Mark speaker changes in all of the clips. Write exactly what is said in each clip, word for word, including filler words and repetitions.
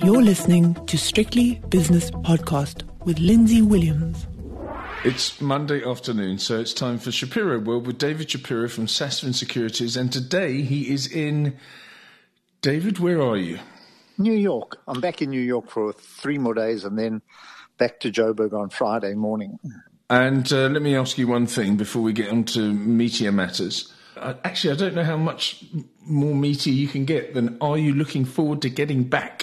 Speaker 1: You're listening to Strictly Business Podcast with Lindsay Williams.
Speaker 2: It's Monday afternoon, so it's time for Shapiro World with David Shapiro from Sasfin Securities. And today he is in... David, where are you?
Speaker 3: New York. I'm back in New York for three more days and then back to Joburg on Friday morning.
Speaker 2: And uh, let me ask you one thing before we get on to meatier matters. Uh, actually, I don't know how much more meaty you can get than are you looking forward to getting back?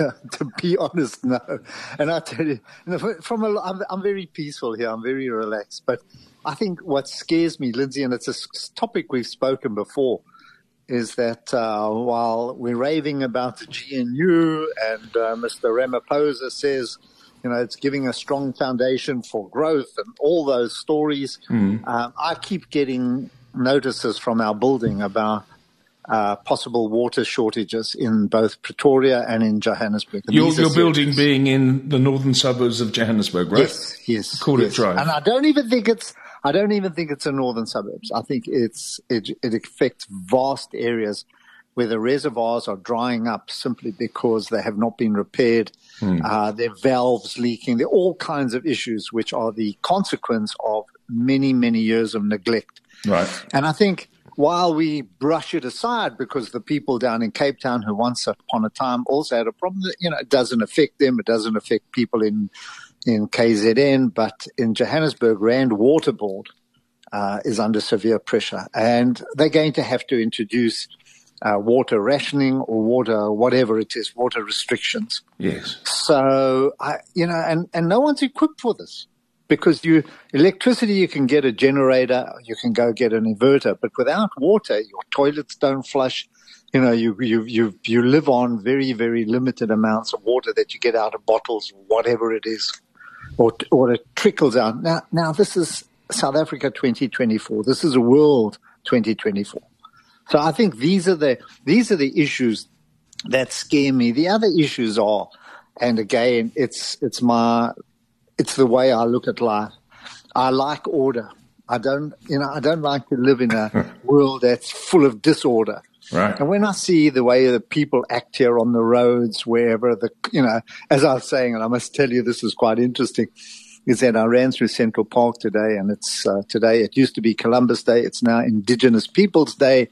Speaker 3: To be honest, no. And I tell you, from a, I'm, I'm very peaceful here. I'm very relaxed. But I think what scares me, Lindsay, and it's a topic we've spoken before, is that uh, while we're raving about the G N U and uh, Mister Ramaphosa says, you know, it's giving a strong foundation for growth and all those stories, mm. um, I keep getting notices from our building about uh, possible water shortages in both Pretoria and in Johannesburg. And
Speaker 2: your your building being in the northern suburbs of Johannesburg, right?
Speaker 3: Yes, yes.
Speaker 2: Call
Speaker 3: yes.
Speaker 2: it Drive.
Speaker 3: And I don't even think it's I don't even think it's the northern suburbs. I think it's it, it affects vast areas where the reservoirs are drying up simply because they have not been repaired. Hmm. Uh, there are valves leaking. There are all kinds of issues which are the consequence of many, many years of neglect.
Speaker 2: Right.
Speaker 3: And I think while we brush it aside because the people down in Cape Town who once upon a time also had a problem, you know, it doesn't affect them. It doesn't affect people in in K Z N, but in Johannesburg, Rand Water Board uh, is under severe pressure. And they're going to have to introduce uh, water rationing or water, whatever it is, water restrictions.
Speaker 2: Yes.
Speaker 3: So, I, you know, and, and no one's equipped for this. Because you electricity, you can get a generator, you can go get an inverter, but without water, your toilets don't flush. You know, you you you you live on very very limited amounts of water that you get out of bottles, whatever it is, or or it trickles out. Now now this is South Africa twenty twenty-four. This is a world twenty twenty-four. So I think these are the these are the issues that scare me. The other issues are, and again, it's it's my It's the way I look at life. I like order. I don't, you know, I don't like to live in a world that's full of disorder.
Speaker 2: Right.
Speaker 3: And when I see the way the people act here on the roads, wherever the, you know, as I was saying, and I must tell you, this is quite interesting, is that I ran through Central Park today, and it's uh, today. It used to be Columbus Day. It's now Indigenous Peoples Day,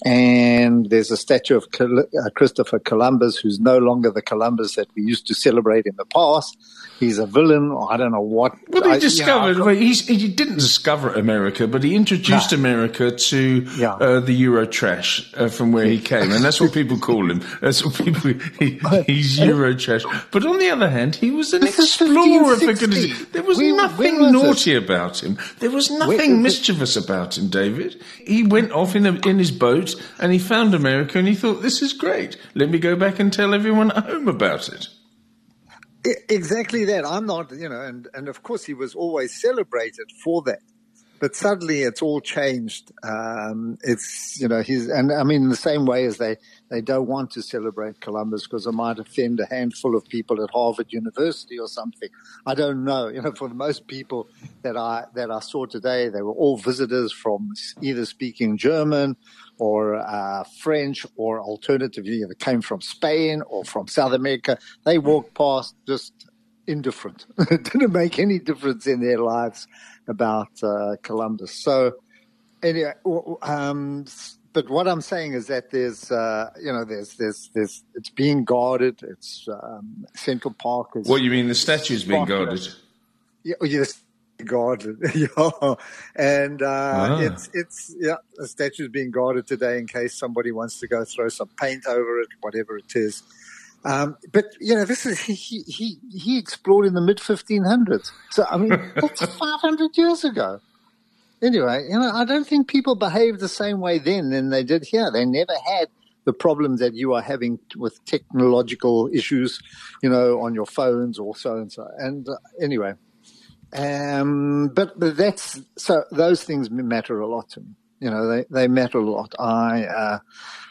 Speaker 3: and there's a statue of Col- uh, Christopher Columbus, who's no longer the Columbus that we used to celebrate in the past. He's a villain, or I don't know what.
Speaker 2: Well, he
Speaker 3: I,
Speaker 2: discovered.
Speaker 3: you know,
Speaker 2: well, he's, he didn't discover America, but he introduced no. America to
Speaker 3: yeah.
Speaker 2: uh, the Euro trash uh, from where he came, and that's what people call him. That's what people. He, he's Euro trash. But on the other hand, he was an
Speaker 3: this
Speaker 2: explorer. For goodness, there was
Speaker 3: we,
Speaker 2: nothing
Speaker 3: was
Speaker 2: naughty
Speaker 3: it?
Speaker 2: about him. There was nothing
Speaker 3: where,
Speaker 2: mischievous about him, David. He went off in a, in his boat and he found America, and he thought, "This is great. Let me go back and tell everyone at home about it."
Speaker 3: Exactly that. I'm not, you know, and, and of course he was always celebrated for that. But suddenly it's all changed. Um, it's, you know, he's, and I mean, in the same way as they, they don't want to celebrate Columbus because it might offend a handful of people at Harvard University or something. I don't know. You know, for the most people that I, that I saw today, they were all visitors from either speaking German or uh, French, or alternatively, they came from Spain or from South America. They walked past just indifferent. It didn't make any difference in their lives about uh, Columbus. So anyway, um, but what I'm saying is that there's, uh, you know, there's, there's, there's, it's being guarded. It's um, Central Park is.
Speaker 2: What you mean? The statue's being guarded?
Speaker 3: Yeah, yes. Guarded, yeah, and uh,
Speaker 2: ah.
Speaker 3: it's it's yeah, the statue's being guarded today in case somebody wants to go throw some paint over it, whatever it is. Um, but you know, this is he he he explored in the mid fifteen hundreds, so I mean that's five hundred years ago. Anyway, you know, I don't think people behaved the same way then than they did here. They never had the problems that you are having with technological issues, you know, on your phones or so and so. And uh, anyway. Um, but, but that's, so those things matter a lot to me. You know, they, they matter a lot. I, uh,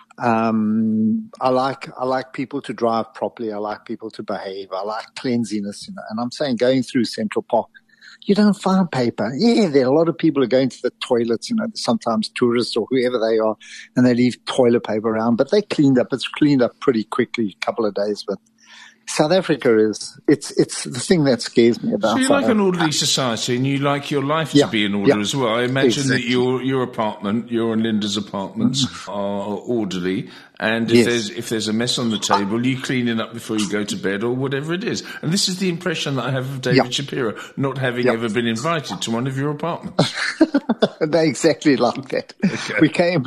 Speaker 3: um, I like, I like people to drive properly. I like people to behave. I like cleanliness, you know, and I'm saying going through Central Park, you don't find paper. Yeah, there are a lot of people who are going to the toilets, you know, sometimes tourists or whoever they are, and they leave toilet paper around, but they cleaned up. It's cleaned up pretty quickly, a couple of days, but South Africa is, it's it's the thing that scares me about
Speaker 2: So you
Speaker 3: South
Speaker 2: like an
Speaker 3: Africa.
Speaker 2: orderly society, and you like your life
Speaker 3: Yeah,
Speaker 2: to be in order
Speaker 3: yeah.
Speaker 2: as well. I imagine
Speaker 3: Exactly.
Speaker 2: that your your apartment, your and Linda's apartments are orderly, and if
Speaker 3: Yes.
Speaker 2: there's if there's a mess on the table, you clean it up before you go to bed or whatever it is. And this is the impression that I have of David
Speaker 3: Yeah.
Speaker 2: Shapiro, not having
Speaker 3: Yeah.
Speaker 2: ever been invited to one of your apartments.
Speaker 3: They're exactly like that.
Speaker 2: Okay.
Speaker 3: We came,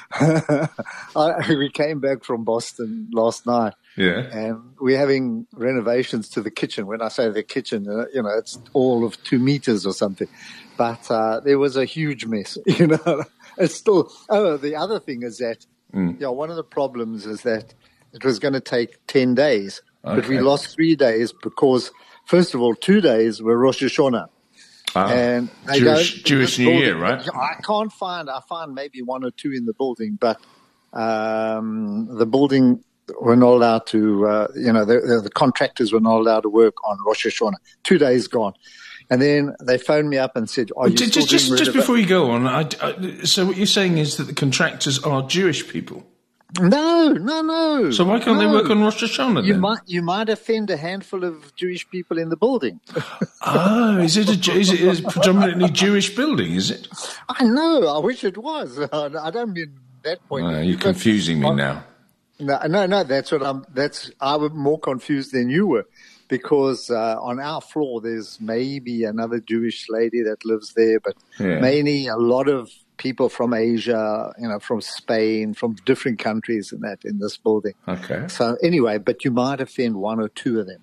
Speaker 3: I, we came back from Boston last night,
Speaker 2: Yeah.
Speaker 3: and we're having renovations to the kitchen. When I say the kitchen, uh, you know, it's all of two meters or something. But uh, there was a huge mess. You know, it's still. Oh, the other thing is that,
Speaker 2: Mm.
Speaker 3: yeah, one of the problems is that it was going to take ten days, but we
Speaker 2: Okay.
Speaker 3: lost three days because, first of all, two days were Rosh Hashanah.
Speaker 2: Ah,
Speaker 3: And they
Speaker 2: Jewish
Speaker 3: don't-
Speaker 2: Jewish
Speaker 3: this
Speaker 2: New Year,
Speaker 3: building-
Speaker 2: right?
Speaker 3: I can't find. I found maybe one or two in the building, but um, the building were not allowed to. Uh, you know, the, the, the contractors were not allowed to work on Rosh Hashanah. Two days gone, and then they phoned me up and said, "Are you
Speaker 2: Just,
Speaker 3: still
Speaker 2: just, just,
Speaker 3: doing
Speaker 2: just
Speaker 3: renova-"
Speaker 2: before you go on, I, I, so what you're saying is that the contractors are Jewish people.
Speaker 3: No, no, no.
Speaker 2: So why can't they
Speaker 3: no.
Speaker 2: work on Rosh Hashanah
Speaker 3: You
Speaker 2: then?
Speaker 3: might you might offend a handful of Jewish people in the building.
Speaker 2: Oh, is it a Ju- is it is it a predominantly Jewish building? Is it?
Speaker 3: I know. I wish it was. I don't mean that point.
Speaker 2: Oh,
Speaker 3: of
Speaker 2: you're
Speaker 3: view, but-
Speaker 2: confusing me now.
Speaker 3: No, no, no. That's what I'm. That's I was more confused than you were, because uh, on our floor there's maybe another Jewish lady that lives there, but
Speaker 2: Yeah.
Speaker 3: mainly a lot of people from Asia, you know, from Spain, from different countries, and that in this building.
Speaker 2: Okay.
Speaker 3: So anyway, but you might offend one or two of them.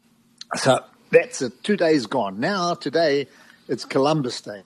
Speaker 3: So that's it. Two days gone. Now today it's Columbus Day.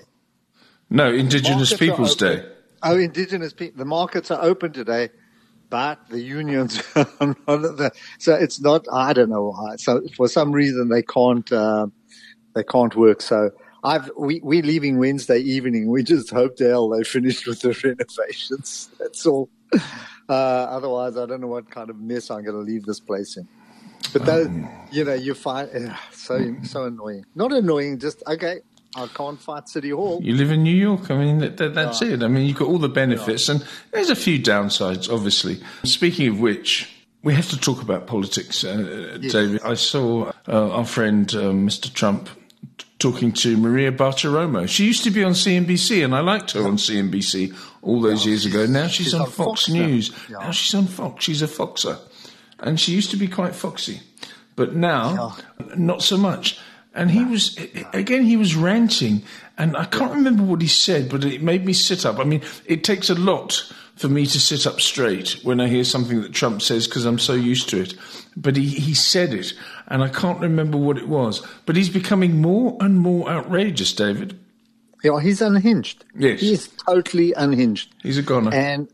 Speaker 2: No, Indigenous
Speaker 3: Markets are
Speaker 2: Peoples
Speaker 3: open.
Speaker 2: Day.
Speaker 3: Oh, Indigenous people. The markets are open today, but the unions are not. The, so it's not. I don't know why. So for some reason they can't. Uh, they can't work. So I've we we're leaving Wednesday evening. We just hope to hell they finished with the renovations. That's all. Uh, otherwise, I don't know what kind of mess I'm going to leave this place in. But those, you know, you find uh, so so annoying. Not annoying. Just okay. I can't fight City Hall.
Speaker 2: You live in New York. I mean, that, that, that's it. I mean, you've got all the benefits, and there's a few downsides, obviously. Speaking of which, we have to talk about politics, uh,
Speaker 3: Yes.
Speaker 2: David. I saw uh, our friend uh, Mister Trump t- talking to Maria Bartiromo. She used to be on C N B C, and I liked her on C N B C all those years ago. Now she's,
Speaker 3: she's
Speaker 2: on,
Speaker 3: on
Speaker 2: Fox,
Speaker 3: Fox now.
Speaker 2: News.
Speaker 3: Yeah.
Speaker 2: Now she's on Fox. She's a foxer. And she used to be quite foxy. But now, not so much. And he was, again, he was ranting, and I can't remember what he said, but it made me sit up. I mean, it takes a lot for me to sit up straight when I hear something that Trump says, because I'm so used to it. But he, he said it, and I can't remember what it was. But he's becoming more and more outrageous, David.
Speaker 3: Yeah, he's unhinged.
Speaker 2: Yes.
Speaker 3: He's totally unhinged.
Speaker 2: He's a goner.
Speaker 3: And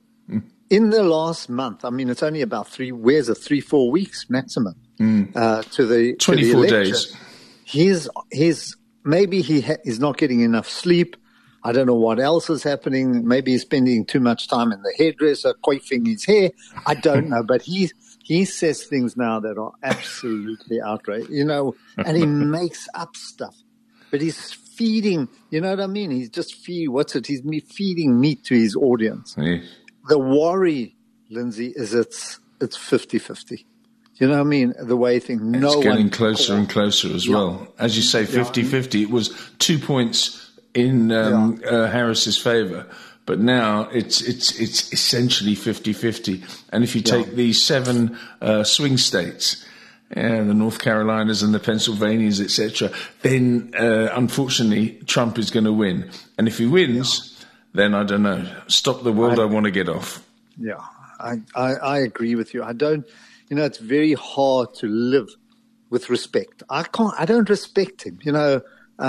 Speaker 3: in the last month, I mean, it's only about three, where's it, three, four weeks maximum uh, to the to the
Speaker 2: twenty-four
Speaker 3: election.
Speaker 2: days.
Speaker 3: He's, he's, maybe he ha- is not getting enough sleep. I don't know what else is happening. Maybe he's spending too much time in the hairdresser, coiffing his hair. I don't know. But he, he says things now that are absolutely outrageous, you know, and he makes up stuff. But he's feeding, you know what I mean? He's just feeding, what's it? He's me- feeding meat to his audience.
Speaker 2: Yes.
Speaker 3: The worry, Lindsay, is it's it's fifty-fifty. You know what I mean? The way things, no
Speaker 2: It's
Speaker 3: one
Speaker 2: getting closer and closer as
Speaker 3: Yeah.
Speaker 2: well. As you say, fifty-fifty. It was two points in um, uh, Harris's favour, but now it's it's it's essentially fifty-fifty. And if you take these seven uh, swing states, yeah, the North Carolinas and the Pennsylvanias, et cetera, then uh, unfortunately Trump is going to win. And if he wins, then I don't know. Stop the world, I, I want to get off.
Speaker 3: Yeah, I, I, I agree with you. I don't, you know, it's very hard to live with respect. I can't, I don't respect him. You know,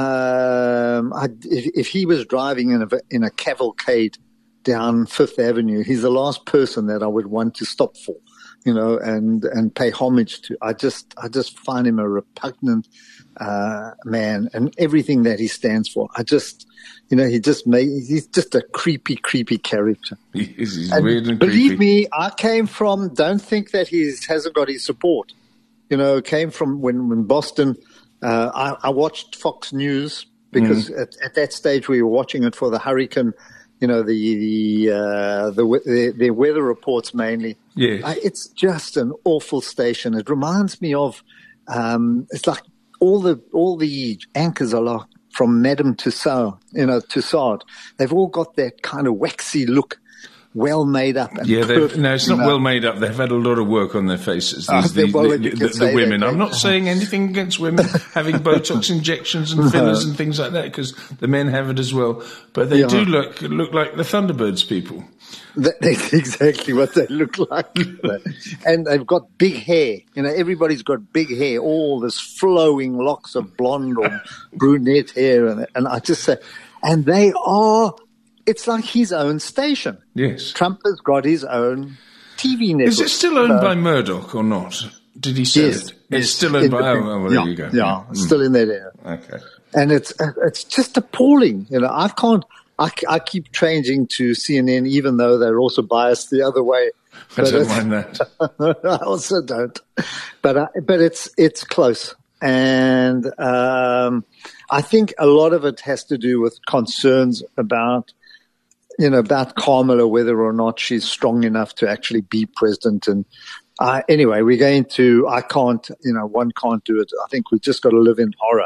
Speaker 3: um, I, if, if he was driving in a, in a cavalcade down Fifth Avenue, he's the last person that I would want to stop for, you know, and, and pay homage to. I just, I just find him a repugnant, uh, man, and everything that he stands for. I just, you know, he just made, he's just a creepy, creepy character.
Speaker 2: He is, he's
Speaker 3: And
Speaker 2: weird and
Speaker 3: believe
Speaker 2: creepy.
Speaker 3: me, I came from, don't think that he hasn't got his support. You know, came from when, when Boston, uh, I, I watched Fox News because
Speaker 2: Mm.
Speaker 3: at, at that stage we were watching it for the hurricane you know, the the uh, the, the the weather reports mainly.
Speaker 2: Yes.
Speaker 3: Uh, it's just an awful station. It reminds me of um, it's like all the all the anchors are like from Madame Tussauds, you know, Tussauds. They've all got that kind of waxy look. Well made up. And
Speaker 2: yeah,
Speaker 3: perfect,
Speaker 2: no, it's not
Speaker 3: you know.
Speaker 2: well made up. They've had a lot of work on their faces. These,
Speaker 3: Oh,
Speaker 2: these,
Speaker 3: well,
Speaker 2: the,
Speaker 3: you
Speaker 2: the,
Speaker 3: can
Speaker 2: the
Speaker 3: say
Speaker 2: women.
Speaker 3: that,
Speaker 2: I'm not
Speaker 3: yeah.
Speaker 2: saying anything against women having Botox injections and fillers and things like that, because the men have it as well. But they
Speaker 3: Yeah.
Speaker 2: do look look like the Thunderbirds people.
Speaker 3: That, that's exactly what they look like. And they've got big hair. You know, everybody's got big hair, all this flowing locks of blonde or brunette hair. And, and I just say, and they are, it's like his own station.
Speaker 2: Yes.
Speaker 3: Trump has got his own T V network.
Speaker 2: Is it still owned
Speaker 3: So-
Speaker 2: by Murdoch or not? Did he sell
Speaker 3: Yes,
Speaker 2: it?
Speaker 3: yes.
Speaker 2: It's still owned by, oh, well, there
Speaker 3: yeah,
Speaker 2: you go.
Speaker 3: Yeah,
Speaker 2: Mm.
Speaker 3: still in that area.
Speaker 2: Okay.
Speaker 3: And it's it's just appalling. You know, I can't. I, I keep changing to C N N, even though they're also biased the other way.
Speaker 2: I
Speaker 3: But
Speaker 2: don't
Speaker 3: it's-
Speaker 2: mind that.
Speaker 3: I also don't. But I, but it's it's close, and um, I think a lot of it has to do with concerns about, you know, about Kamala, whether or not she's strong enough to actually be president. And uh, anyway, we're going to. I can't. You know, one can't do it. I think we've just got to live in horror.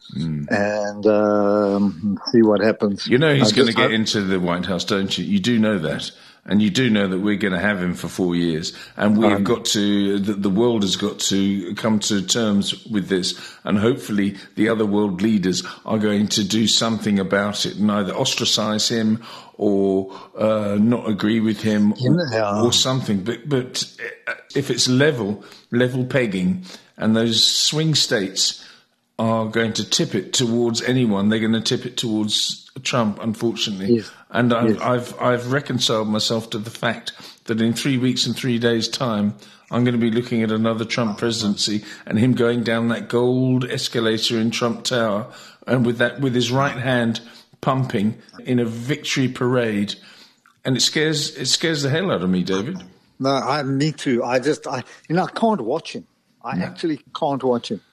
Speaker 3: And um, see what happens.
Speaker 2: You know he's
Speaker 3: I
Speaker 2: going to
Speaker 3: just
Speaker 2: get
Speaker 3: hope-
Speaker 2: into the White House, don't you? You do know that. And you do know that we're going to have him for four years. And we've
Speaker 3: Um,
Speaker 2: got to, the, the world has got to come to terms with this. And hopefully the other world leaders are going to do something about it and either ostracize him or uh, not agree with him or,
Speaker 3: Yeah.
Speaker 2: or something. But, but if it's level, level pegging, and those swing states are going to tip it towards anyone, they're going to tip it towards Trump, unfortunately.
Speaker 3: Yes.
Speaker 2: And I've,
Speaker 3: Yes.
Speaker 2: I've, I've reconciled myself to the fact that in three weeks and three days' time, I'm going to be looking at another Trump presidency and him going down that gold escalator in Trump Tower, and with that, with his right hand pumping in a victory parade. And it scares, it scares the hell out of me, David.
Speaker 3: No, I me too. I just, I you know, I can't watch him. I actually can't watch him.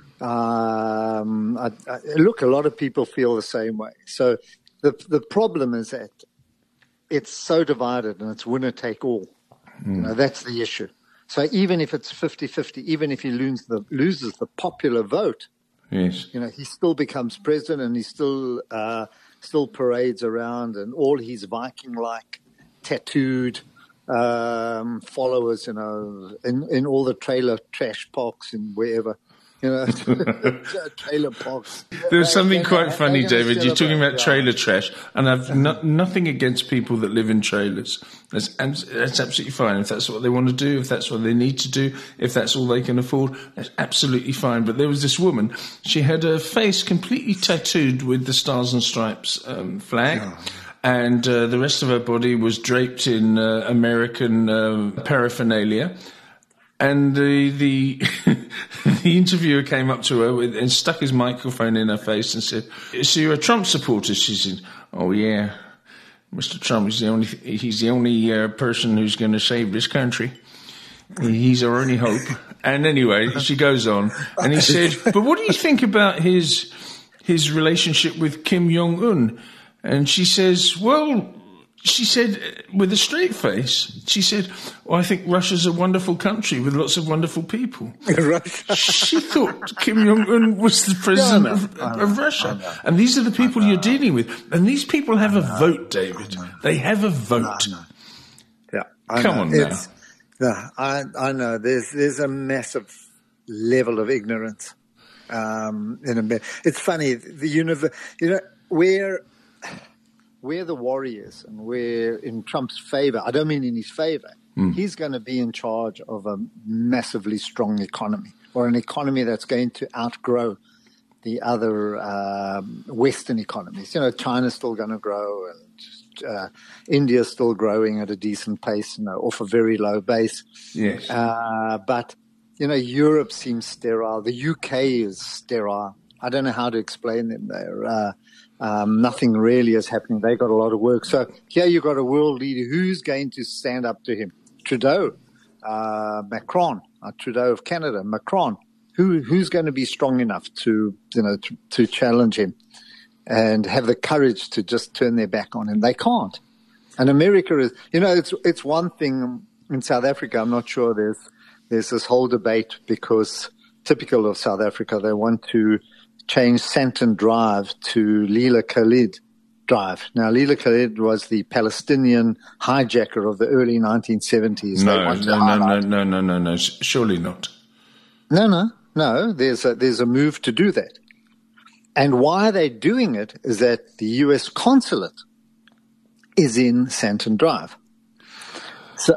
Speaker 3: Um, I, I, look, a lot of people feel the same way. So the the problem is that it's so divided and it's winner take all. You know, that's the issue. So even if it's fifty-fifty, even if he loses the loses the popular vote,
Speaker 2: Yes.
Speaker 3: you know, he still becomes president and he still uh, still parades around, and all his Viking-like tattooed um, followers, you know, in, in all the trailer trash parks and wherever. You know, trailer parks.
Speaker 2: There's something
Speaker 3: They're
Speaker 2: quite
Speaker 3: gonna-
Speaker 2: funny,
Speaker 3: they're gonna
Speaker 2: David. You're talking
Speaker 3: celebrate,
Speaker 2: about
Speaker 3: yeah.
Speaker 2: trailer trash, and I've no, nothing against people that live in trailers. That's, abs- that's absolutely fine. If that's what they want to do, if that's what they need to do, if that's all they can afford, that's absolutely fine. But there was this woman, she had her face completely tattooed with the Stars and Stripes um, flag. And uh, the rest of her body was draped in uh, American uh, paraphernalia. And the the the interviewer came up to her with, and stuck his microphone in her face and said, "So you're a Trump supporter?" She said, "Oh yeah, Mister Trump is the only he's the only uh, person who's going to save this country. He's our only hope." And anyway, she goes on, and he said, "But what do you think about his his relationship with Kim Jong Un?" And she says, "Well." She said, with a straight face, she said, well, I think Russia's a wonderful country with lots of wonderful people.
Speaker 3: Russia.
Speaker 2: She thought Kim Jong-un was the president
Speaker 3: Yeah, I know.
Speaker 2: of,
Speaker 3: I know.
Speaker 2: of Russia. And these are the people you're dealing with. And these people have a vote, David. They have a vote.
Speaker 3: Yeah, I
Speaker 2: Come
Speaker 3: know.
Speaker 2: on now.
Speaker 3: It's, yeah, I I know. There's there's a massive level of ignorance. Um, in a, it's funny. The universe, you know, where where the warriors and we're in Trump's favor. I don't mean in his favor.
Speaker 2: Mm.
Speaker 3: He's going to be in charge of a massively strong economy, or an economy that's going to outgrow the other um, Western economies. You know, China's still going to grow, and uh, India's still growing at a decent pace, you know, off a very low base.
Speaker 2: Yes.
Speaker 3: Uh, but, you know, Europe seems sterile. The U K is sterile. I don't know how to explain them. They're, uh, um, nothing really is happening. They got a lot of work. So here you've got a world leader who's going to stand up to him. Trudeau, uh, Macron, uh, Trudeau of Canada, Macron. Who, who's going to be strong enough to, you know, to, to challenge him? and have the courage to just turn their back on him. They can't. And America is, you know, it's it's one thing in South Africa. I'm not sure there's there's this whole debate because typical of South Africa, they want to change Santon Drive to Leila Khalid Drive. Now, Leila Khalid was the Palestinian hijacker of the early nineteen seventies.
Speaker 2: No, no, no, no, no, no, no, no, surely not.
Speaker 3: No, no, no. There's a, there's a move to do that. And why they're doing it is that the U S consulate is in Santon Drive. So,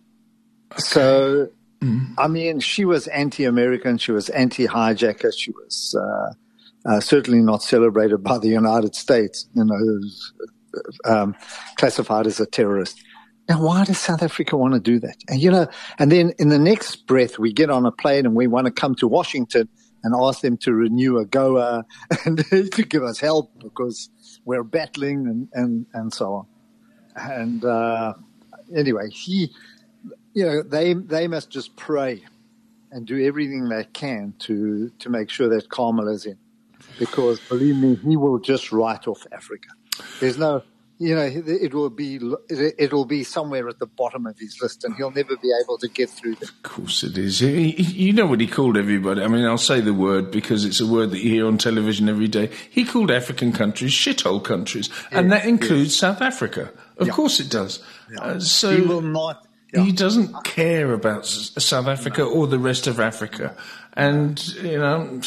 Speaker 3: so mm. I mean, she was anti-American. She was anti-hijacker. She was uh, uh, certainly not celebrated by the United States, you know, um, classified as a terrorist. Now, why does South Africa want to do that? And, you know, and then in the next breath, we get on a plane and we want to come to Washington and ask them to renew AGOA and to give us help because we're battling and, and, and so on. And uh, anyway, he, you know, they they must just pray and do everything they can to to make sure that Kamala's in, because believe me, he will just write off Africa. There's no, you know, it will be it will be somewhere at the bottom of his list, and he'll never be able to get through that.
Speaker 2: Of course it is. You know what he called everybody. I mean, I'll say the word because it's a word that you hear on television every day. He called African countries shithole countries, yes, and that includes yes. South Africa. Of yeah. course it does.
Speaker 3: Yeah.
Speaker 2: Uh, so
Speaker 3: he will not. Yeah.
Speaker 2: He doesn't care about South Africa no. or the rest of Africa, and you know.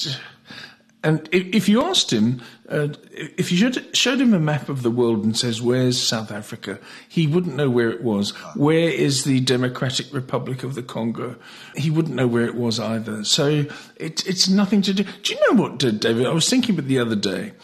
Speaker 2: And if you asked him, uh, if you showed, showed him a map of the world and says, where's South Africa? He wouldn't know where it was. Where is the Democratic Republic of the Congo? He wouldn't know where it was either. So it, it's nothing to do. Do you know what, David? I was thinking about the other day.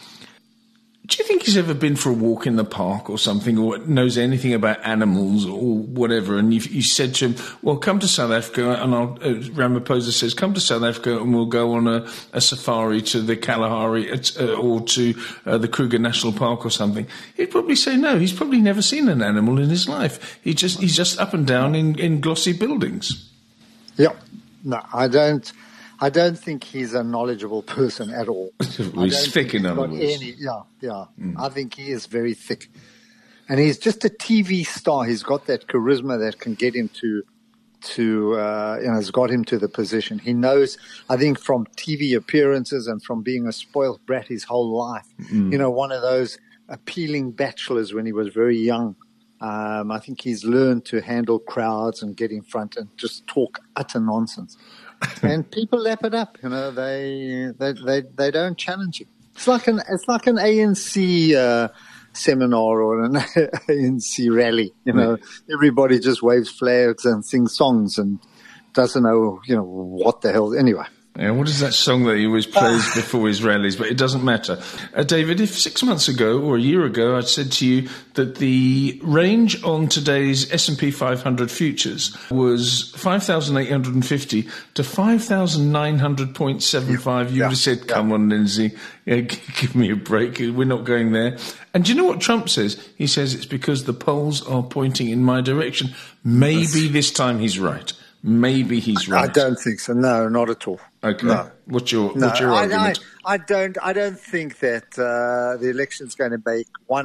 Speaker 2: Do you think he's ever been for a walk in the park or something, or knows anything about animals or whatever? And you, you said to him, well, come to South Africa, and I'll, uh, Ramaphosa says, come to South Africa and we'll go on a, a safari to the Kalahari uh, or to uh, the Kruger National Park or something. He'd probably say no. He's probably never seen an animal in his life. He just He's just up and down in, in glossy buildings.
Speaker 3: Yeah. No, I don't... I don't think he's a knowledgeable person at all.
Speaker 2: He's thick in other words.
Speaker 3: Any, yeah, yeah. Mm. I think he is very thick. And he's just a T V star. He's got that charisma that can get him to, to uh, you know, has got him to the position. He knows, I think, from T V appearances and from being a spoiled brat his whole life. Mm. You know, one of those appealing bachelors when he was very young. Um, I think he's learned to handle crowds and get in front and just talk utter nonsense. And people lap it up, you know. They they they, they don't challenge it. It's like an it's like an A N C uh, seminar or an A N C rally. You know, yeah. Everybody just waves flags and sings songs and doesn't know, you know, what the hell. Anyway.
Speaker 2: Yeah, what is that song that he always plays uh, before his rallies? But it doesn't matter. Uh, David, if six months ago or a year ago I'd said to you that the range on today's S and P five hundred futures was five thousand eight hundred fifty to five thousand nine hundred point seven five, you yeah, would have said, come yeah. on, Lindsay, yeah, give me a break. We're not going there. And do you know what Trump says? He says it's because the polls are pointing in my direction. Maybe this time he's right. Maybe he's right.
Speaker 3: I don't think so. No, not at all.
Speaker 2: Okay.
Speaker 3: No.
Speaker 2: What's your
Speaker 3: no,
Speaker 2: What's your
Speaker 3: I,
Speaker 2: argument?
Speaker 3: I, I don't. I don't think that uh, the election's going to make one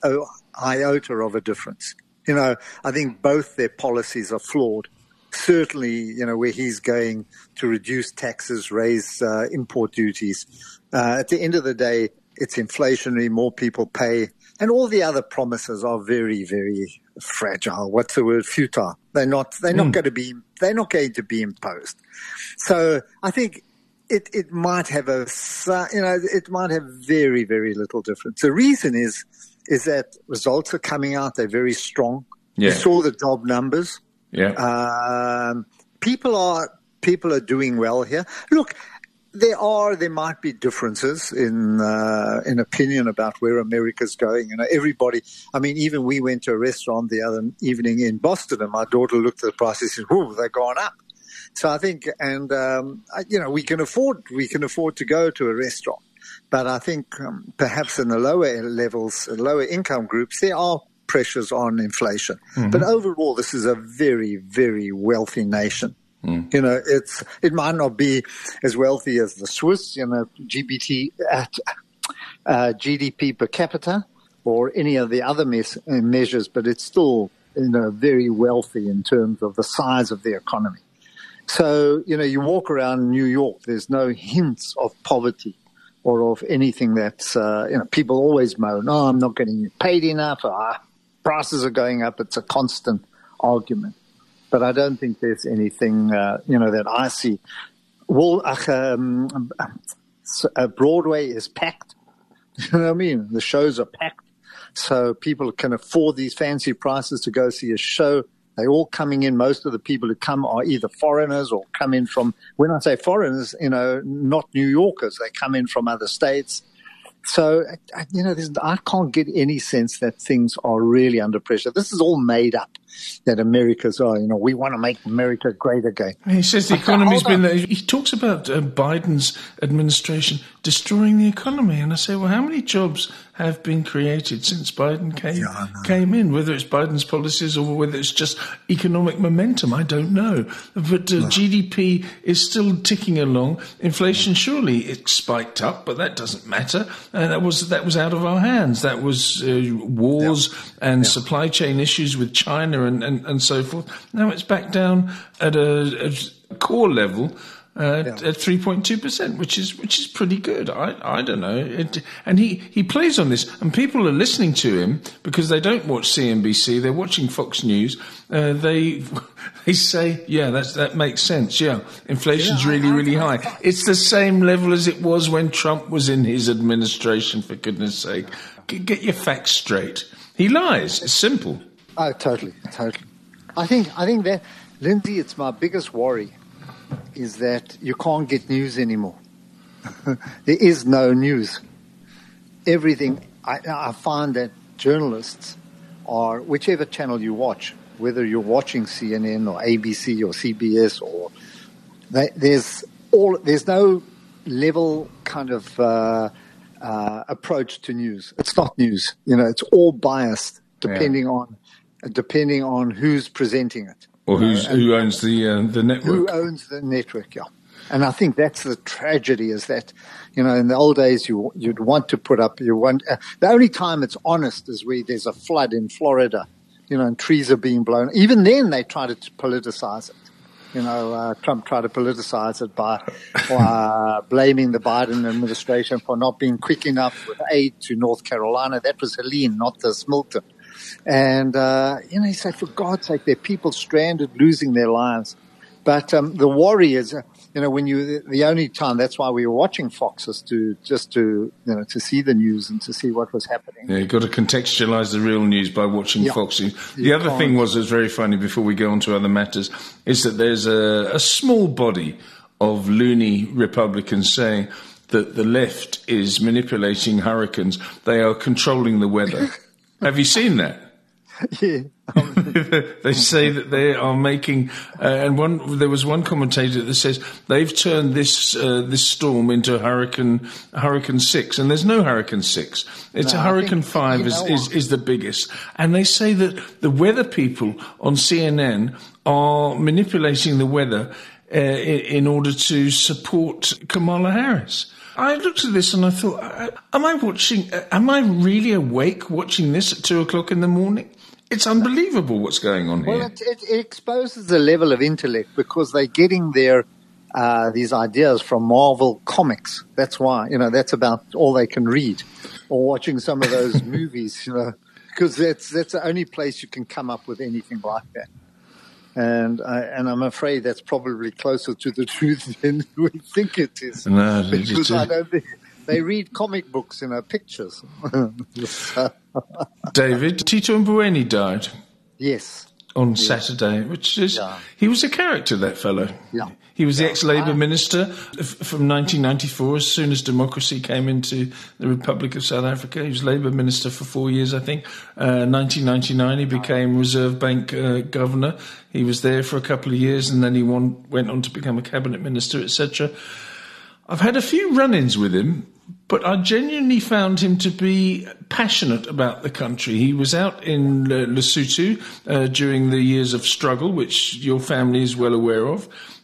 Speaker 3: iota of a difference. You know, I think both their policies are flawed. Certainly, you know, where he's going to reduce taxes, raise uh, import duties. Uh, at the end of the day, it's inflationary. More people pay, and all the other promises are very, very fragile. What's the word? Futile. They're not. They're not mm. going to be. They're not going to be imposed. So I think it it might have a. You know, it might have very very little difference. The reason is is that results are coming out. They're very strong. Yeah. We saw the job numbers.
Speaker 2: Yeah.
Speaker 3: Um, people are people are doing well here. Look. There are, there might be differences in uh, in opinion about where America's going. You know, everybody. I mean, even we went to a restaurant the other evening in Boston, and my daughter looked at the prices and said, "Whoa, they've gone up." So I think, and um, you know, we can afford we can afford to go to a restaurant, but I think um, perhaps in the lower levels, lower income groups, there are pressures on inflation. Mm-hmm. But overall, this is a very, very wealthy nation. Mm. You know, it's it might not be as wealthy as the Swiss, you know, G B T at uh, G D P per capita or any of the other mes- measures, but it's still, you know, very wealthy in terms of the size of the economy. So, you know, you walk around New York, there's no hints of poverty or of anything that's, uh, you know, people always moan, oh, I'm not getting paid enough, ah, prices are going up. It's a constant argument. But I don't think there's anything, uh, you know, that I see. Well, um, uh, Broadway is packed. You know what I mean? The shows are packed. So people can afford these fancy prices to go see a show. They're all coming in. Most of the people who come are either foreigners or come in from, when I say foreigners, you know, not New Yorkers. They come in from other states. So, you know, I can't get any sense that things are really under pressure. This is all made up, that America's, oh, you know, we want to make America great again.
Speaker 2: He says the economy's been there. He talks about uh, Biden's administration destroying the economy. And I say, well, how many jobs have been created since Biden came yeah, came in? Whether it's Biden's policies or whether it's just economic momentum, I don't know. But uh, no. G D P is still ticking along. Inflation, surely it spiked up, but that doesn't matter. And that was that was out of our hands. That was uh, wars yeah. and yeah. supply chain issues with China and, and, and so forth. Now it's back down at a, a core level. Uh, yeah. At three point two percent, which is which is pretty good. I I don't know. It, and he, he plays on this, and people are listening to him because they don't watch C N B C. They're watching Fox News. Uh, they they say, yeah, that's that makes sense. Yeah, inflation's yeah, really I, really I, high. It's the same level as it was when Trump was in his administration. For goodness' sake, get, get your facts straight. He lies. It's simple.
Speaker 3: Oh, totally, totally. I think I think that, Lindsay, it's my biggest worry. Is that you can't get news anymore. There is no news. Everything, I, I find that journalists are, whichever channel you watch, whether you're watching C N N or A B C or C B S, or they, there's all, there's no level kind of uh, uh, approach to news. It's not news. You know, it's all biased depending yeah. on depending on who's presenting it.
Speaker 2: Or who's, uh, who owns the uh, the network?
Speaker 3: Who owns the network? Yeah, and I think that's the tragedy. Is that, you know, in the old days you you'd want to put up you want uh, the only time it's honest is where there's a flood in Florida, you know, and trees are being blown. Even then they try to politicize it. You know, uh, Trump tried to politicize it by uh, blaming the Biden administration for not being quick enough with aid to North Carolina. That was Helene, not this Milton. And, uh, you know, you say, for God's sake, there are people stranded, losing their lives. But um, the worry is, uh, you know, when you, the only time, that's why we were watching Fox, is to, just to, you know, to see the news and to see what was happening.
Speaker 2: Yeah, you've got to contextualize the real news by watching yeah. Fox News. The you other can't. thing was, it was very funny, before we go on to other matters, is that there's a, a small body of loony Republicans saying that the left is manipulating hurricanes. They are controlling the weather. Have you seen that?
Speaker 3: Yeah.
Speaker 2: They say that they are making, uh, and one there was one commentator that says they've turned this uh, this storm into Hurricane Hurricane Six, and there's no Hurricane Six. It's no, a Hurricane think, Five is, is is the biggest, and they say that the weather people on C N N are manipulating the weather uh, in, in order to support Kamala Harris. I looked at this and I thought, am I watching, am I really awake watching this at two o'clock in the morning? It's unbelievable what's going on here.
Speaker 3: Well, it, it, it exposes the level of intellect because they're getting their, uh, these ideas from Marvel comics. That's why, you know, that's about all they can read, or watching some of those movies, you know, because that's, that's the only place you can come up with anything like that. And I, and I'm afraid that's probably closer to the truth than we think it is.
Speaker 2: No,
Speaker 3: because I don't think they read comic books, you know, pictures.
Speaker 2: David, Tito Mboweni died.
Speaker 3: Yes.
Speaker 2: On
Speaker 3: yes.
Speaker 2: Saturday, which is,
Speaker 3: yeah.
Speaker 2: he was a character, that fellow.
Speaker 3: Yeah.
Speaker 2: He was
Speaker 3: yeah.
Speaker 2: the ex-Labour
Speaker 3: ah.
Speaker 2: minister from nineteen ninety-four, as soon as democracy came into the Republic of South Africa. He was Labour minister for four years, I think. Uh, nineteen ninety-nine, he became Reserve Bank uh, governor. He was there for a couple of years, and then he won, went on to become a cabinet minister, et cetera. I've had a few run-ins with him, but I genuinely found him to be passionate about the country. He was out in uh, Lesotho uh, during the years of struggle, which your family is well aware of.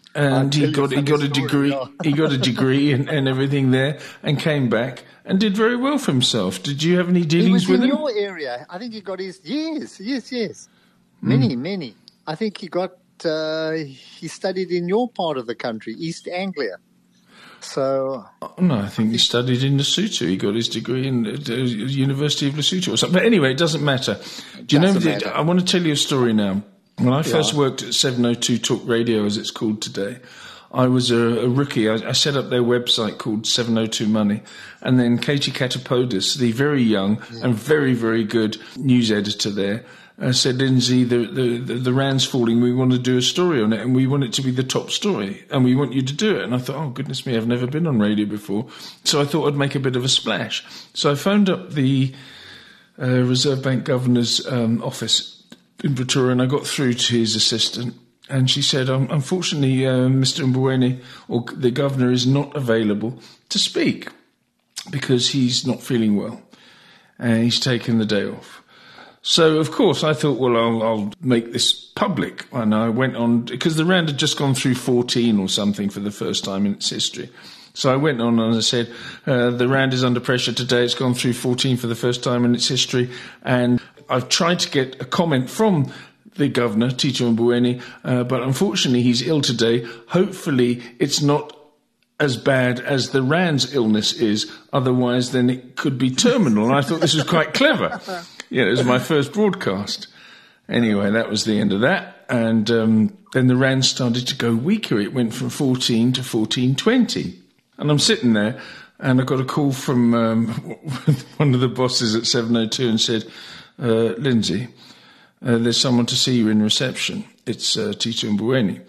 Speaker 2: And he got he got a
Speaker 3: story,
Speaker 2: degree.
Speaker 3: yeah.
Speaker 2: He got a degree and, and everything there, and came back and did very well for himself. Did you have any
Speaker 3: He
Speaker 2: dealings
Speaker 3: was
Speaker 2: with
Speaker 3: in
Speaker 2: him?
Speaker 3: your area. I think he got his, yes, yes, yes. Many,
Speaker 2: Hmm.
Speaker 3: many. I think he got, uh, he studied in your part of the country, East Anglia. So,
Speaker 2: Oh, no, I think he studied in Lesotho. He got his degree in the the University of Lesotho or something. But anyway, it doesn't matter. Do you know?
Speaker 3: Doesn't
Speaker 2: the-
Speaker 3: matter.
Speaker 2: I want to tell you a story now. When I first
Speaker 3: Yeah.
Speaker 2: worked at seven oh two Talk Radio, as it's called today, I was a, a rookie. I, I set up their website called seven oh two Money, and then Katie Katapodis, the very young and very, very good news editor there, uh, said, Lindsay, the, the, the, the rand's falling. We want to do a story on it, and we want it to be the top story, and we want you to do it. And I thought, oh, goodness me, I've never been on radio before. So I thought I'd make a bit of a splash. So I phoned up the uh, Reserve Bank Governor's um, office in Pretoria, and I got through to his assistant. And she said, um, unfortunately, uh, Mister Mboweni, or the governor, is not available to speak because he's not feeling well. And he's taken the day off. So, of course, I thought, well, I'll, I'll make this public. And I went on, because the Rand had just gone through fourteen or something for the first time in its history. So I went on and I said, uh, the Rand is under pressure today. It's gone through fourteen for the first time in its history. And I've tried to get a comment from the governor, Tito Mboweni, uh, but unfortunately he's ill today. Hopefully it's not as bad as the Rand's illness is, otherwise then it could be terminal. And I thought this was quite clever. Yeah, it was my first broadcast. Anyway, that was the end of that. And um, then the Rand started to go weaker. It went from fourteen to fourteen twenty. And I'm sitting there and I got a call from um, one of the bosses at seven oh two and said, uh, Lindsay, Uh, there's someone to see you in reception. It's uh, Tito Mboweni.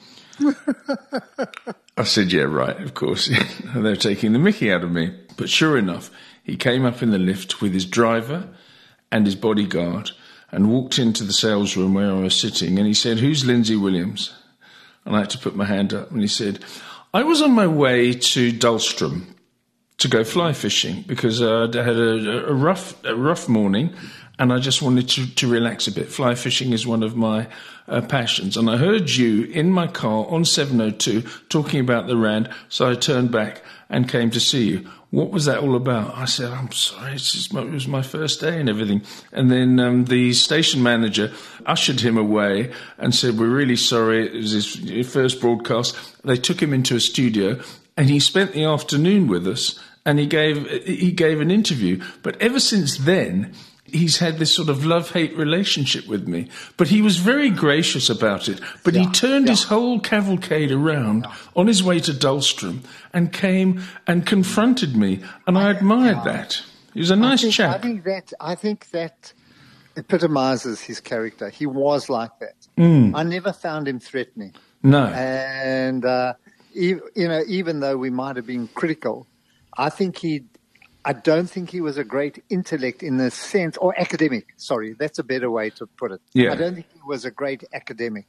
Speaker 2: I said, yeah, right, of course. They're taking the mickey out of me. But sure enough, he came up in the lift with his driver and his bodyguard and walked into the sales room where I was sitting. And he said, who's Lindsay Williams? And I had to put my hand up. And he said, I was on my way to Dullstrom to go fly fishing because uh, I had a, a rough a rough morning. And I just wanted to, to relax a bit. Fly fishing is one of my uh, passions. And I heard you in my car on seven oh two talking about the Rand, so I turned back and came to see you. What was that all about? I said, I'm sorry, it's just my, it was my first day and everything. And then um, the station manager ushered him away and said, we're really sorry, it was his, his first broadcast. They took him into a studio and he spent the afternoon with us and he gave he gave an interview. But ever since then, he's had this sort of love-hate relationship with me. But he was very gracious about it. But
Speaker 3: Yeah,
Speaker 2: he turned
Speaker 3: yeah.
Speaker 2: his whole cavalcade around on his way to Dullstrom and came and confronted me. And I admired
Speaker 3: yeah.
Speaker 2: that. He was a nice
Speaker 3: I think,
Speaker 2: chap.
Speaker 3: I think that I think that epitomizes his character. He was like that.
Speaker 2: Mm.
Speaker 3: I never found him threatening.
Speaker 2: No.
Speaker 3: And uh, e- you know, even though we might have been critical, I think he. I don't think he was a great intellect in the sense, or academic. Sorry, that's a better way to put it.
Speaker 2: Yeah.
Speaker 3: I don't think he was a great academic,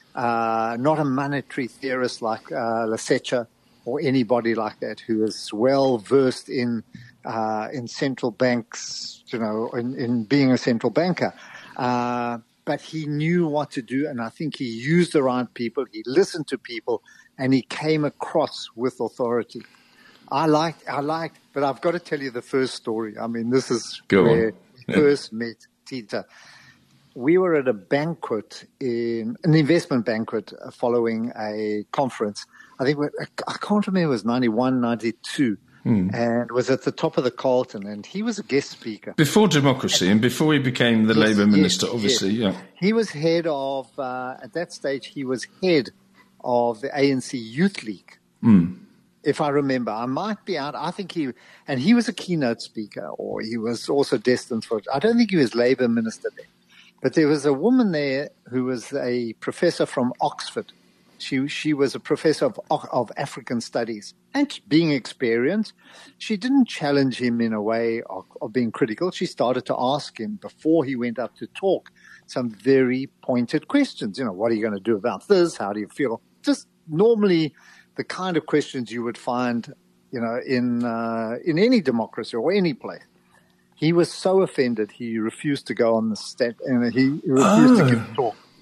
Speaker 3: uh, not a monetary theorist like uh, Lesetja or anybody like that who is well versed in uh, in central banks, you know, in, in being a central banker. Uh, but he knew what to do, and I think he used the right people. He listened to people, and he came across with authority. I liked, I liked, but I've got to tell you the first story. I mean, this is
Speaker 2: Go
Speaker 3: where
Speaker 2: on.
Speaker 3: we
Speaker 2: Yeah.
Speaker 3: first met Tita. We were at a banquet, in an investment banquet uh, following a conference. I think, we, I can't remember, it was ninety-one, ninety-two,
Speaker 2: Hmm.
Speaker 3: and it was at the top of the Carlton, and he was a guest speaker.
Speaker 2: Before democracy and before he became the
Speaker 3: Yes,
Speaker 2: Labour
Speaker 3: yes,
Speaker 2: minister,
Speaker 3: yes.
Speaker 2: obviously, yeah.
Speaker 3: He was head of, uh, at that stage, he was head of the A N C Youth League.
Speaker 2: Mm.
Speaker 3: If I remember, I might be out. I think he, and he was a keynote speaker, or he was also destined for it. I don't think he was Labour minister then. But there was a woman there who was a professor from Oxford. She she was a professor of of African studies. And being experienced, she didn't challenge him in a way of, of being critical. She started to ask him, before he went up to talk, some very pointed questions. You know, what are you going to do about this? How do you feel? Just normally the kind of questions you would find, you know, in uh, in any democracy or any place. He was so offended, he refused to go on the step, and he refused
Speaker 2: Oh.
Speaker 3: to give a talk.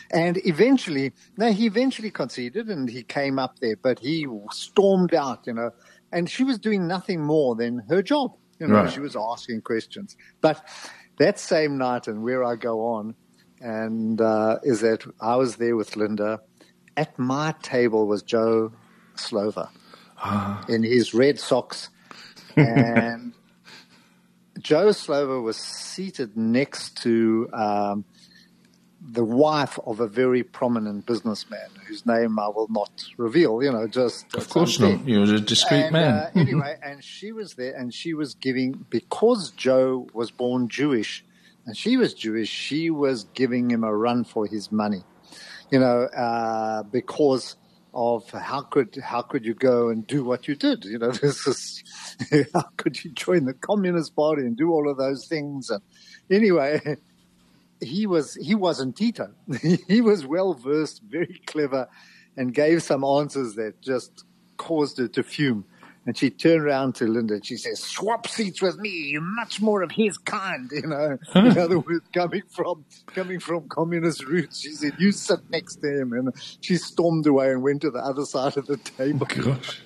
Speaker 3: And eventually, no, he eventually conceded and he came up there, but he stormed out, you know, and she was doing nothing more than her job. You know,
Speaker 2: Right.
Speaker 3: she was asking questions. But that same night, and where I go on, and uh, is that I was there with Linda. At my table was Joe Slovo in his red socks. And Joe Slovo was seated next to um, the wife of a very prominent businessman whose name I will not reveal, you know, just.
Speaker 2: Of course not. You're a discreet
Speaker 3: and,
Speaker 2: man.
Speaker 3: Uh, anyway, and she was there and she was giving, because Joe was born Jewish and she was Jewish, she was giving him a run for his money, you know, uh, because of how could how could you go and do what you did? You know, this is how could you join the Communist Party and do all of those things? And anyway, he was he wasn't Tito. He was well versed, very clever, and gave some answers that just caused her to fume. And she turned around to Linda and she says, "Swap seats with me. You're much more of his kind." You know, in other words, coming from coming from communist roots, she said, "You sit next to him." And she stormed away and went to the other side of the table.
Speaker 2: Gosh.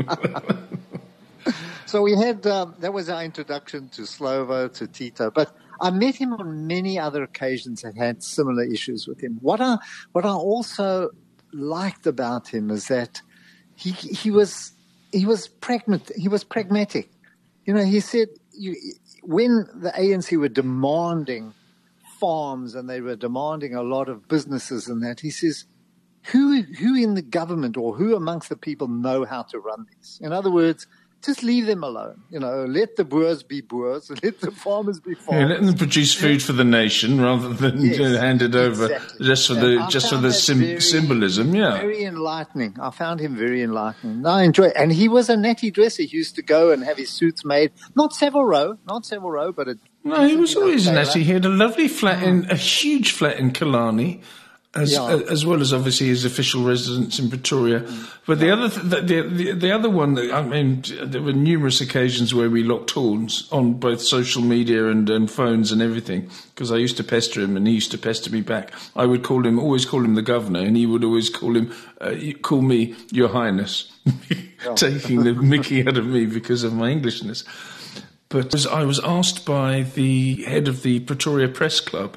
Speaker 3: So we had um, that was our introduction to Slovo, to Tito. But I met him on many other occasions and had similar issues with him. What I what I also liked about him is that he he was. He was pragmatic. He was pragmatic. You know, he said you, when the A N C were demanding farms and they were demanding a lot of businesses and that, he says, who who in the government or who amongst the people know how to run these? In other words, just leave them alone. You know, let the Boers be Boers, let the farmers be farmers.
Speaker 2: Yeah, let them produce food for the nation rather than
Speaker 3: Yes,
Speaker 2: uh, hand it over
Speaker 3: exactly.
Speaker 2: just for
Speaker 3: And
Speaker 2: the
Speaker 3: I
Speaker 2: just for
Speaker 3: found
Speaker 2: the
Speaker 3: that
Speaker 2: sim-
Speaker 3: very-
Speaker 2: symbolism. Yeah.
Speaker 3: Very enlightening. I found him very enlightening. I enjoy it. And he was a natty dresser. He used to go and have his suits made, not Savile Row, not Savile Row, but a
Speaker 2: No, he was
Speaker 3: decent
Speaker 2: always
Speaker 3: enough
Speaker 2: nasty.
Speaker 3: tailor.
Speaker 2: He had a lovely flat in a huge flat in Killarney, as
Speaker 3: Yeah.
Speaker 2: uh, as well as obviously his official residence in Pretoria. But the other th- the, the the the other one, that, I mean, there were numerous occasions where we locked horns on both social media and, and phones and everything, because I used to pester him and he used to pester me back. I would call him, always call him the governor, and he would always call him, uh, call me Your Highness, taking the mickey out of me because of my Englishness. But as I was asked by the head of the Pretoria Press Club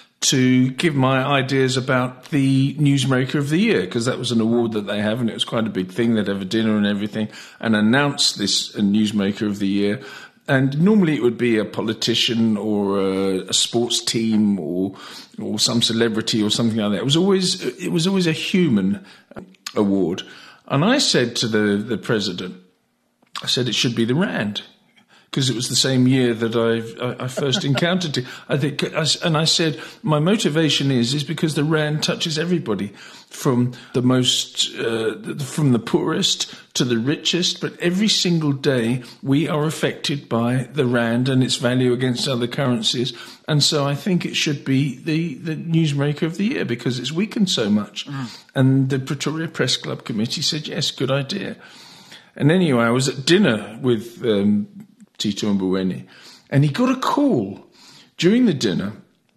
Speaker 2: to give my ideas about the Newsmaker of the Year, because that was an award that they have, and it was quite a big thing. They'd have a dinner and everything, and announce this a Newsmaker of the Year. And normally it would be a politician or a, a sports team or or some celebrity or something like that. It was always it was always a human award. And I said to the, the president, I said it should be the Rand, because it was the same year that I, I first encountered it. I think, and I said, my motivation is is because the Rand touches everybody, from the most, uh, from the poorest to the richest. But every single day we are affected by the Rand and its value against other currencies. And so I think it should be the, the Newsmaker of the Year because it's weakened so much. Mm. And the Pretoria Press Club Committee said, yes, good idea. And anyway, I was at dinner with um, Tito Mboweni, and he got a call during the dinner,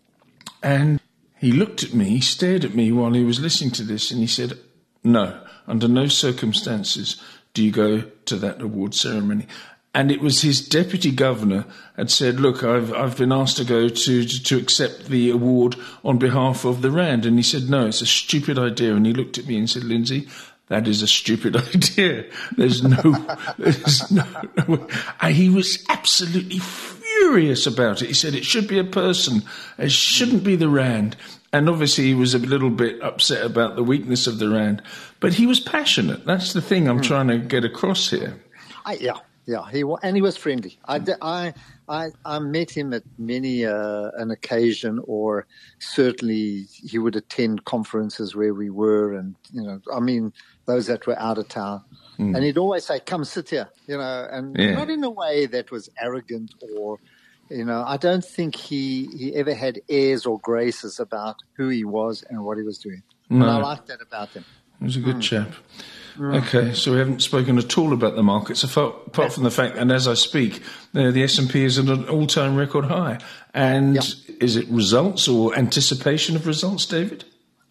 Speaker 2: and he looked at me, he stared at me while he was listening to this, and he said, no, under no circumstances do you go to that award ceremony. And it was his deputy governor had said, look, I've I've been asked to go to, to, to accept the award on behalf of the Rand. And he said, no, it's a stupid idea. And he looked at me and said, Lindsay, that is a stupid idea. There's no, there's no, no. And he was absolutely furious about it. He said it should be a person. It shouldn't be the Rand. And obviously he was a little bit upset about the weakness of the Rand. But he was passionate. That's the thing I'm mm. trying to get across here.
Speaker 3: I, yeah, yeah. He and he was friendly. I, I, I, I met him at many uh, an occasion, or certainly he would attend conferences where we were, and you know, I mean, those that were out of town. Mm. And he'd always say, come sit here, you know, and yeah. not in a way that was arrogant or, you know, I don't think he, he ever had airs or graces about who he was and what he was doing. No. And I liked that about him.
Speaker 2: He was a good mm. chap. Mm. Okay, so we haven't spoken at all about the markets, apart from the fact, and as I speak, the, the S and P is at an all-time record high. And yeah. is it results or anticipation of results, David?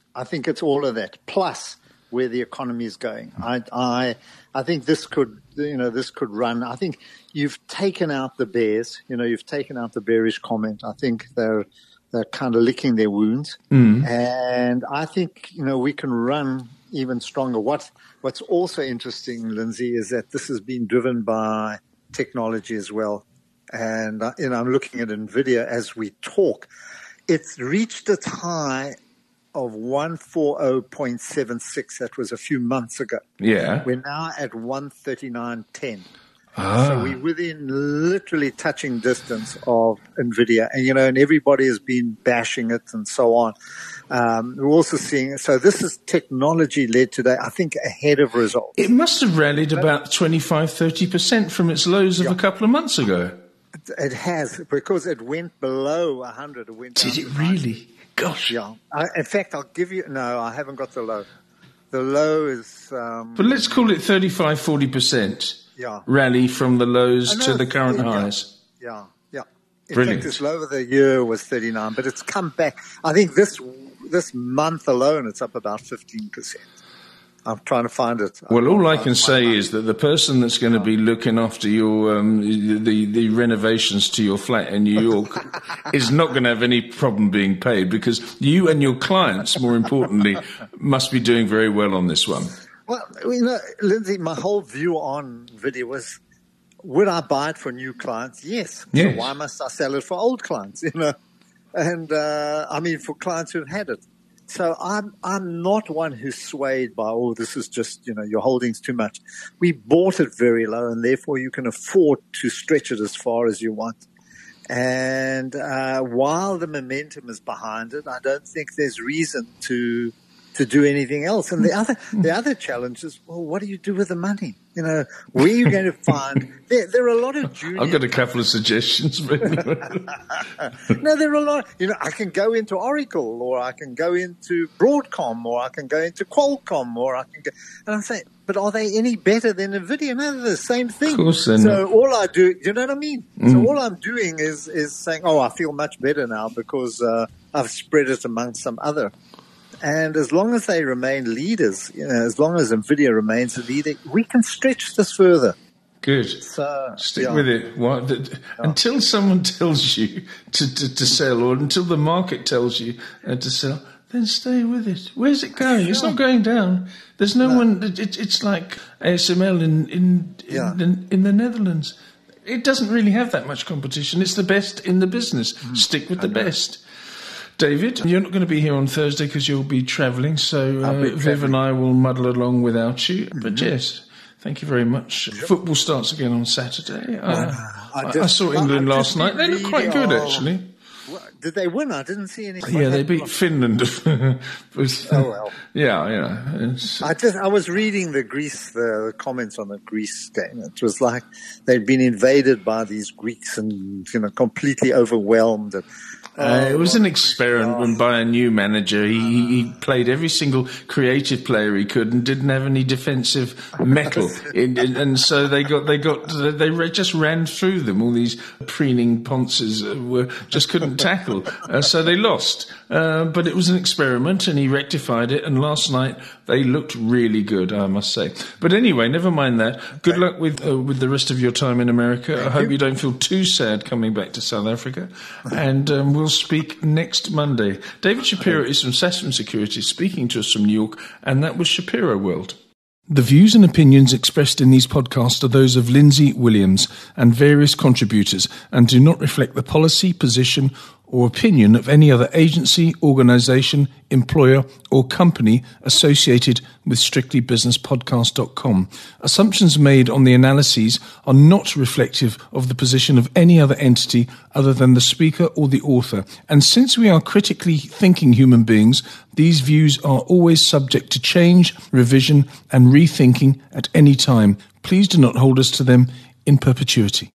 Speaker 3: I think it's all of that, plus where the economy is going. I, I, I think this could, you know, this could run. I think you've taken out the bears. You know, you've taken out the bearish comment. I think they're they're kind of licking their wounds, mm. and I think you know we can run even stronger. What What's also interesting, Lindsay, is that this has been driven by technology as well. And uh, you know, I'm looking at NVIDIA as we talk. It's reached its high of one forty point seven six. That was a few months ago.
Speaker 2: Yeah.
Speaker 3: We're now at one thirty-nine ten.
Speaker 2: Ah.
Speaker 3: So we're within literally touching distance of NVIDIA. And, you know, and everybody has been bashing it and so on. Um, we're also seeing, so this is technology led today, I think, ahead of results.
Speaker 2: It must have rallied about twenty-five, thirty percent from its lows of yeah. a couple of months ago.
Speaker 3: It has, because it went below one hundred. It went
Speaker 2: Did it really? Gosh.
Speaker 3: Yeah. I, in fact, I'll give you, no, I haven't got the low. The low is... Um,
Speaker 2: but let's call it thirty-five, forty percent
Speaker 3: yeah.
Speaker 2: rally from the lows
Speaker 3: know,
Speaker 2: to the current
Speaker 3: yeah,
Speaker 2: highs.
Speaker 3: Yeah, yeah. In
Speaker 2: Brilliant.
Speaker 3: fact, this low of the year was thirty-nine, but it's come back. I think this this month alone, it's up about fifteen percent. I'm trying to find it.
Speaker 2: Well, all I can say is that the person that's going to be looking after your um, the the renovations to your flat in New York is not going to have any problem being paid, because you and your clients, more importantly, must be doing very well on this one.
Speaker 3: Well, you know, Lindsay, my whole view on video was, would I buy it for new clients? Yes.
Speaker 2: Yes.
Speaker 3: So why must I sell it for old clients? You know, and uh, I mean for clients who've had it. So I'm I'm not one who's swayed by, oh, this is just, you know, your holding's too much. We bought it very low, and therefore you can afford to stretch it as far as you want. And uh, while the momentum is behind it, I don't think there's reason to to do anything else. And the other the other challenge is, well, what do you do with the money? You know, where are you going to find? There, there are a lot of junior.
Speaker 2: I've got a couple of suggestions. But
Speaker 3: no, there are a lot. You know, I can go into Oracle, or I can go into Broadcom, or I can go into Qualcomm, or I can go. And I say, but are they any better than NVIDIA? No, they're the same thing.
Speaker 2: Of course they're
Speaker 3: so
Speaker 2: not.
Speaker 3: all I do, you know what I mean?
Speaker 2: Mm.
Speaker 3: So all I'm doing is is saying, oh, I feel much better now because uh, I've spread it among some other. And as long as they remain leaders, you know, as long as NVIDIA remains a leader, we can stretch this further.
Speaker 2: Good.
Speaker 3: So,
Speaker 2: Stick
Speaker 3: yeah.
Speaker 2: with it. What, the, yeah. Until someone tells you to, to, to sell, or until the market tells you uh, to sell, then stay with it. Where's it going? Sure. It's not going down. There's no, no. one. It, it's like A S M L in in,
Speaker 3: yeah.
Speaker 2: in in the Netherlands. It doesn't really have that much competition. It's the best in the business. Mm. Stick with the best. David, you're not going to be here on Thursday because you'll be travelling, so uh, Viv traveling. and I will muddle along without you. Mm-hmm. But yes, thank you very much. Yep. Football starts again on Saturday. Uh, I, I, I saw England I last night. They look quite good, actually.
Speaker 3: Did they win? I didn't see any.
Speaker 2: Yeah, they beat Finland.
Speaker 3: Oh well.
Speaker 2: Yeah, yeah.
Speaker 3: I just I was reading the Greece the comments on the Greece game. It was like they'd been invaded by these Greeks and you know completely overwhelmed. And,
Speaker 2: Uh, it was an experiment by a new manager. He, he played every single creative player he could and didn't have any defensive metal. in, in, and so they got they got they just ran through them. All these preening ponces were just couldn't tackle. Uh, so they lost. Uh, but it was an experiment, and he rectified it. And last night they looked really good, I must say. But anyway, never mind that. Good luck with uh, with the rest of your time in America. Thank I hope you. you don't feel too sad coming back to South Africa. And um, we'll speak next Monday. David Shapiro is from Sasfin Securities, speaking to us from New York, and that was Shapiro World. The views and opinions expressed in these podcasts are those of Lindsay Williams and various contributors and do not reflect the policy, position, or opinion of any other agency, organisation, employer, or company associated with strictly business podcast dot com. Assumptions made on the analyses are not reflective of the position of any other entity other than the speaker or the author. And since we are critically thinking human beings, these views are always subject to change, revision, and rethinking at any time. Please do not hold us to them in perpetuity.